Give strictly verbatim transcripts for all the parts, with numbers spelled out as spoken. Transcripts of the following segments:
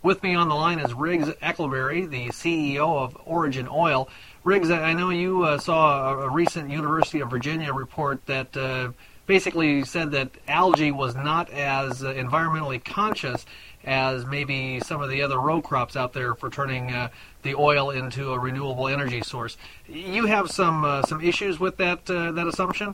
With me on the line is Riggs Eckelberry, the C E O of Origin Oil. Riggs, I know you uh, saw a, a recent University of Virginia report that uh, basically said that algae was not as uh, environmentally conscious as maybe some of the other row crops out there for turning uh, the oil into a renewable energy source. You have some uh, some issues with that uh, that assumption?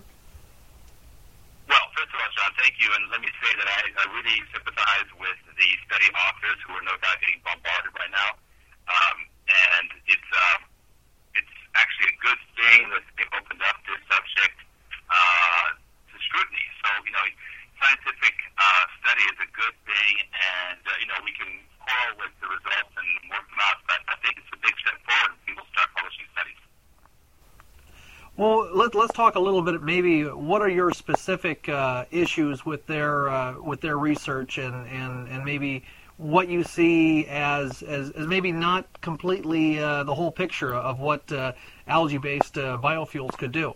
Well, first of all, John, thank you, and let me say that I, I really sympathize with the study authors who are no doubt getting bombarded right now, um, and it's uh, it's actually a good thing that they've opened up this subject uh, to scrutiny. So, you know, scientific uh, study is a good thing, and, uh, you know, we can quarrel with the results and work them out, but I think it's a big step forward when people start publishing studies. Well, let, let's talk a little bit. Maybe what are your specific uh, issues with their uh, with their research, and, and, and maybe what you see as as, as maybe not completely uh, the whole picture of what uh, algae-based uh, biofuels could do.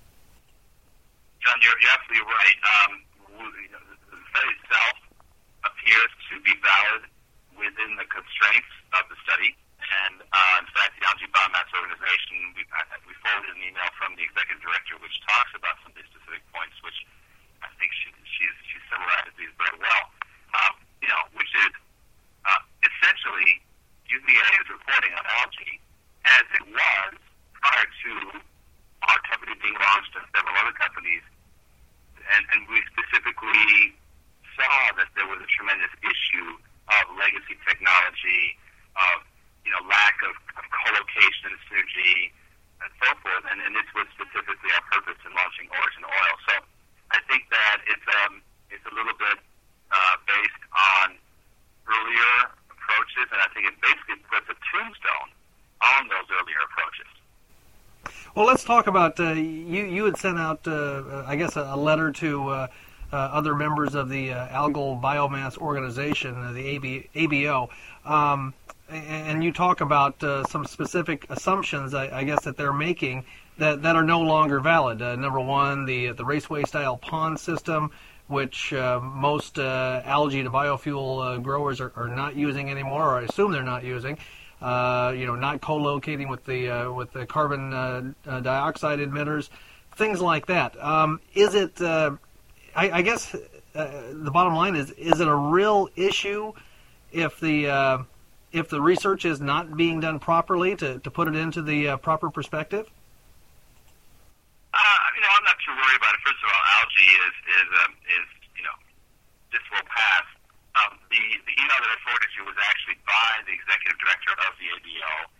John, you're, you're absolutely right. Um, the study itself appears to be valid within the constraints of the study. And, uh, in fact, the Algae Biomass Organization, we, I, we forwarded an email from the executive director which talks about some of these specific points, which I think she, she's, she summarized these very well, um, you know, which is uh, essentially U V A is reporting on algae as it was prior to our company being launched and several other companies, and, and we specifically saw that there was a tremendous issue of legacy technology, of you know, lack of, of co-location and synergy, and so forth. And, and this was specifically our purpose in launching Origin Oil. So I think that it's um it's a little bit uh, based on earlier approaches, and I think it basically puts a tombstone on those earlier approaches. Well, let's talk about uh, you. You had sent out, uh, I guess, a, a letter to uh, uh, other members of the uh, Algal Biomass Organization, uh, the A B, A B O. Um, And you talk about uh, some specific assumptions, I, I guess, that they're making that, that are no longer valid. Uh, number one, the the raceway-style pond system, which uh, most uh, algae to biofuel uh, growers are, are not using anymore, or I assume they're not using. Uh, you know, not co-locating with the uh, with the carbon uh, uh, dioxide emitters, things like that. Um, is it? Uh, I, I guess uh, the bottom line is: is it a real issue if the uh, if the research is not being done properly to, to put it into the uh, proper perspective? Uh, you know, I'm not too worried about it. First of all, algae is, is, um, is you know, this will pass. Um, the, the email that I forwarded you was actually by the executive director of the A B O,